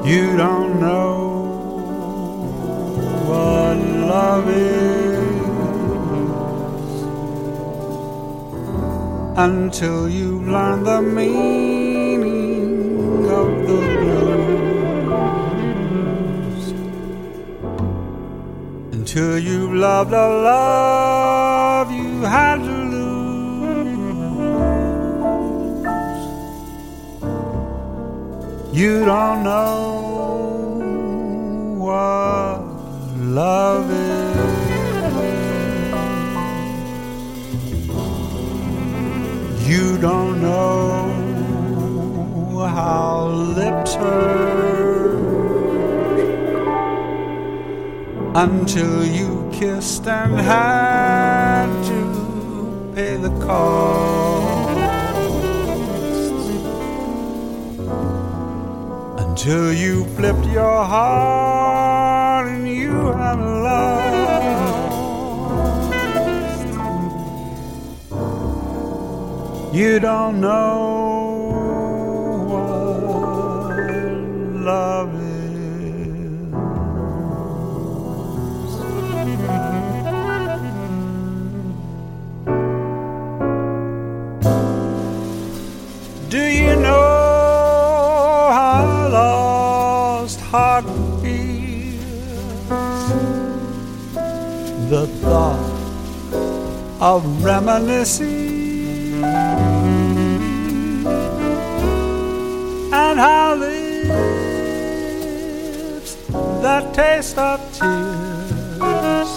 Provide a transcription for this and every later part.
You don't know what love is until you learn the meaning of the blues. Until you've loved a love you had to lose. You don't know what love is. You don't know how lips hurt until you kissed and had to pay the cost. Until you flipped your heart and you had lost. You don't know what love is. Do you know how a lost heart feels? The thought of reminiscing and how lips that taste of tears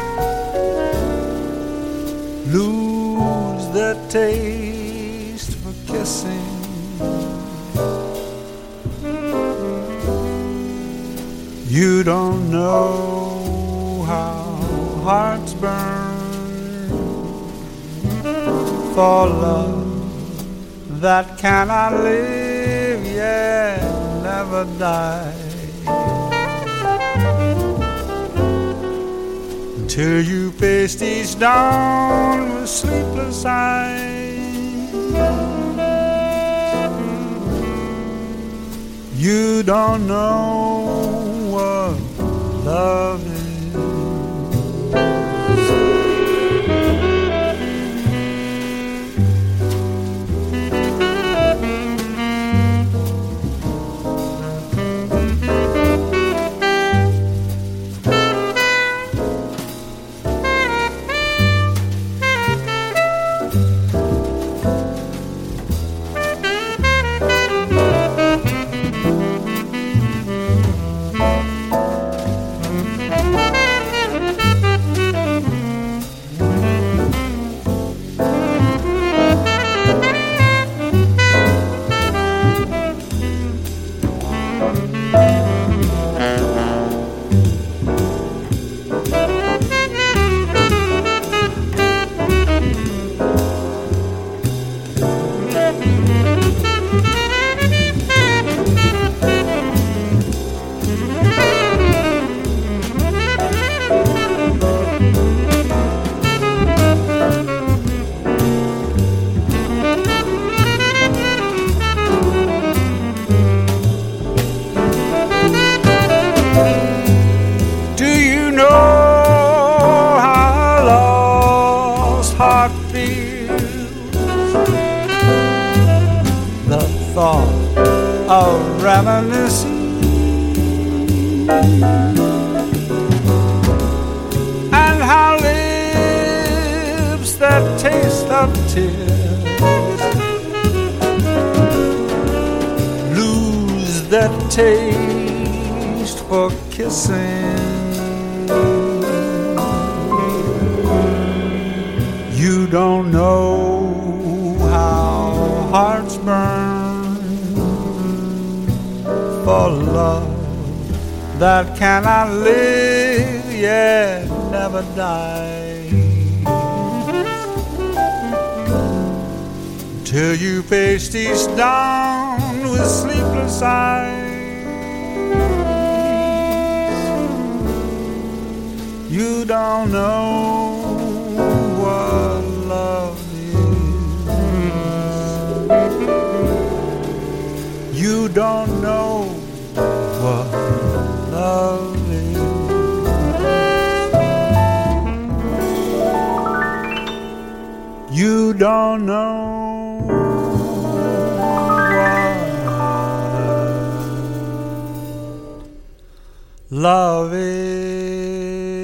lose their taste for kissing. You don't know how hearts burn for love that cannot live, yet never die. Until you face each dawn with sleepless eyes. You don't know what love is. Of reminiscing and how lips that taste of tears lose that taste for kissing. You don't know how hearts burn for love that cannot live, yet never die. Till you faced each dawn with sleepless eyes. You don't know what love is. You don't know what don't know what love is.